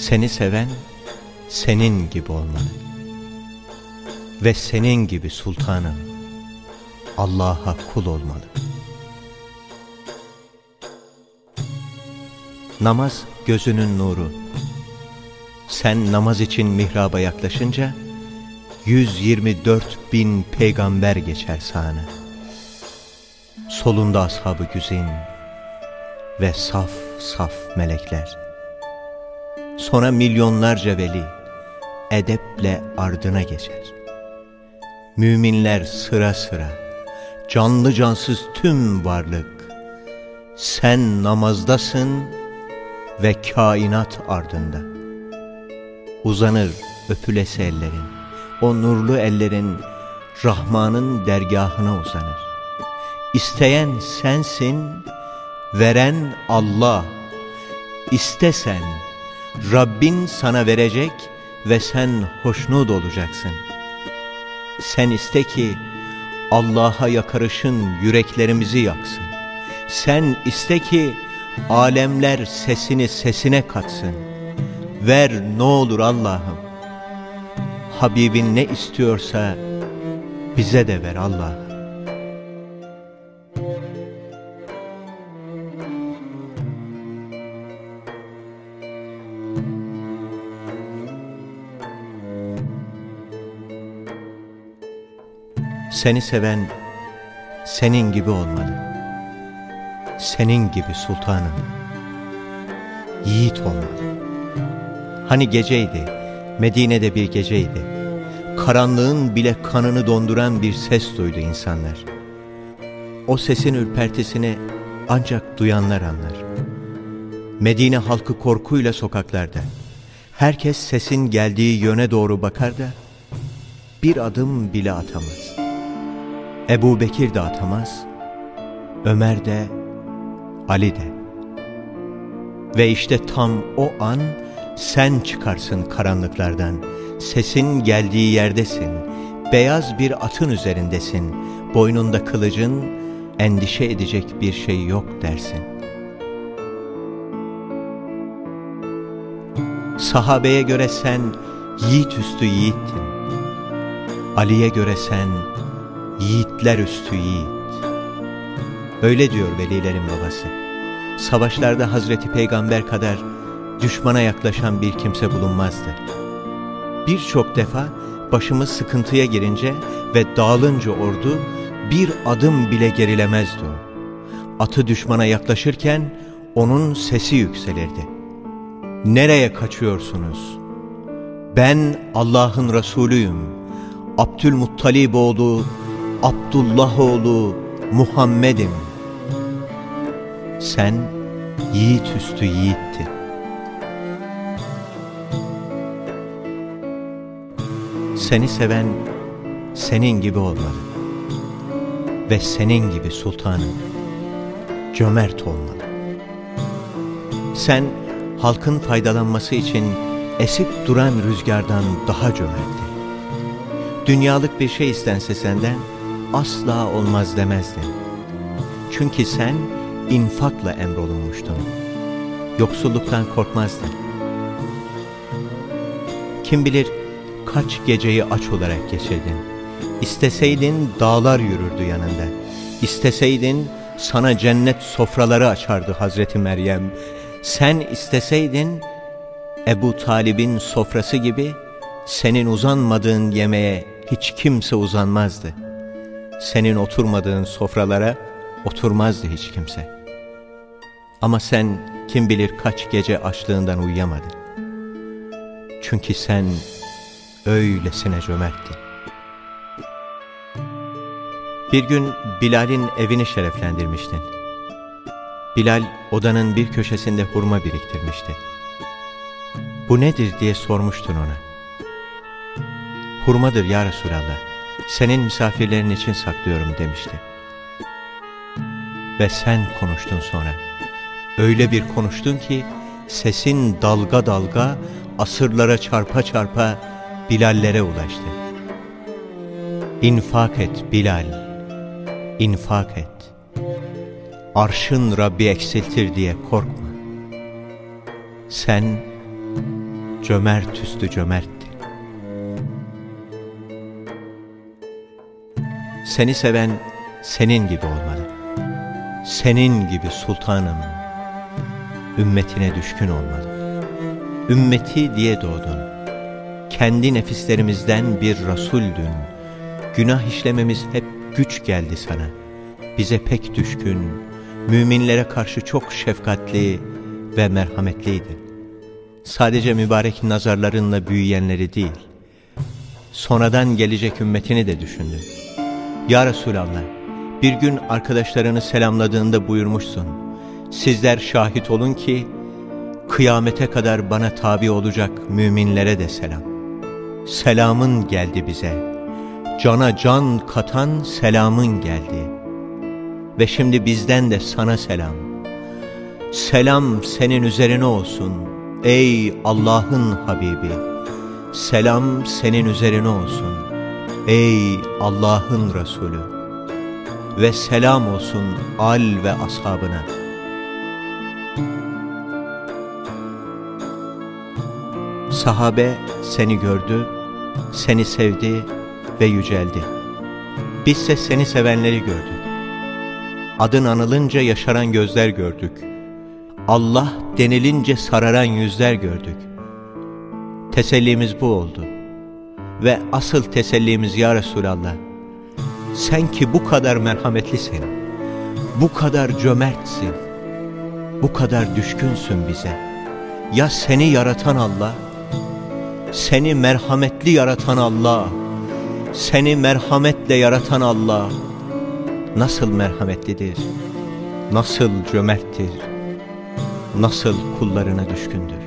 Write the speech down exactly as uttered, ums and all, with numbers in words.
Seni seven senin gibi olmalı. Ve senin gibi sultanım Allah'a kul olmalı. Namaz gözünün nuru. Sen namaz için mihraba yaklaşınca yüz yirmi dört bin peygamber geçer sağına. Solunda ashab-ı güzin ve saf saf melekler. Sonra milyonlarca veli edeple ardına geçer. Müminler sıra sıra, canlı cansız tüm varlık, sen namazdasın ve kainat ardında. Uzanır öpülesi ellerin, o nurlu ellerin Rahman'ın dergahına uzanır. İsteyen sensin, veren Allah. İstesen Rabbin sana verecek ve sen hoşnut olacaksın. Sen iste ki Allah'a yakarışın yüreklerimizi yaksın. Sen iste ki alemler sesini sesine katsın. Ver ne olur Allah'ım. Habibin ne istiyorsa bize de ver Allah'ım. Seni seven senin gibi olmalı. Senin gibi sultanım yiğit olmalı. Hani geceydi, Medine'de bir geceydi. Karanlığın bile kanını donduran bir ses duydu insanlar. O sesin ürpertisini ancak duyanlar anlar. Medine halkı korkuyla sokaklarda. Herkes sesin geldiği yöne doğru bakar da bir adım bile atamaz. Ebu Bekir de atamaz, Ömer de, Ali de. Ve işte tam o an sen çıkarsın karanlıklardan. Sesin geldiği yerdesin, beyaz bir atın üzerindesin. Boynunda kılıcın, endişe edecek bir şey yok dersin. Sahabeye göre sen yiğit üstü yiğittin. Ali'ye göre sen yiğitler üstü yiğit. Öyle diyor velilerin babası. Savaşlarda Hazreti Peygamber kadar düşmana yaklaşan bir kimse bulunmazdı. Birçok defa başımız sıkıntıya girince ve dağılınca ordu bir adım bile gerilemezdi o. Atı düşmana yaklaşırken onun sesi yükselirdi. Nereye kaçıyorsunuz? Ben Allah'ın Resulüyüm. Abdülmuttalib oğlu, Abdullah oğlu Muhammed'im. Sen yiğit üstü yiğittin. Seni seven senin gibi olmalı. Ve senin gibi sultanım cömert olmalı. Sen halkın faydalanması için esip duran rüzgardan daha cömerttin. Dünyalık bir şey istense senden asla olmaz demezdin. Çünkü sen infakla emrolunmuştun. Yoksulluktan korkmazdın. Kim bilir kaç geceyi aç olarak geçirdin. İsteseydin dağlar yürürdü yanında. İsteseydin sana cennet sofraları açardı Hazreti Meryem. Sen isteseydin Ebu Talib'in sofrası gibi senin uzanmadığın yemeğe hiç kimse uzanmazdı. Senin oturmadığın sofralara oturmazdı hiç kimse. Ama sen kim bilir kaç gece açlığından uyuyamadın. Çünkü sen öylesine cömerttin. Bir gün Bilal'in evini şereflendirmiştin. Bilal odanın bir köşesinde hurma biriktirmişti. Bu nedir diye sormuştun ona. Hurmadır ya Resulallah, senin misafirlerin için saklıyorum demişti. Ve sen konuştun sonra. Öyle bir konuştun ki sesin dalga dalga, asırlara çarpa çarpa Bilallere ulaştı. İnfak et Bilal, infak et. Arşın Rabbi eksiltir diye korkma. Sen cömert üstü cömertti. Seni seven senin gibi olmalı. Senin gibi sultanım, ümmetine düşkün olmalı. Ümmeti diye doğdun. Kendi nefislerimizden bir rasuldün. Günah işlememiz hep güç geldi sana. Bize pek düşkün, müminlere karşı çok şefkatli ve merhametliydin. Sadece mübarek nazarlarınla büyüyenleri değil, sonradan gelecek ümmetini de düşündün. Ya Resulallah, bir gün arkadaşlarını selamladığında buyurmuşsun: sizler şahit olun ki kıyamete kadar bana tabi olacak müminlere de selam. Selamın geldi bize, cana can katan selamın geldi. Ve şimdi bizden de sana selam. Selam senin üzerine olsun ey Allah'ın Habibi. Selam senin üzerine olsun ey Allah'ın Resulü. Ve selam olsun al ve ashabına. Sahabe seni gördü, seni sevdi ve yüceldi. Bizse seni sevenleri gördük. Adın anılınca yaşaran gözler gördük. Allah denilince sararan yüzler gördük. Tesellimiz bu oldu. Ve asıl tesellimiz ya Resulallah, sen ki bu kadar merhametlisin, bu kadar cömertsin, bu kadar düşkünsün bize. Ya seni yaratan Allah, seni merhametli yaratan Allah, seni merhametle yaratan Allah nasıl merhametlidir, nasıl cömerttir, nasıl kullarına düşkündür.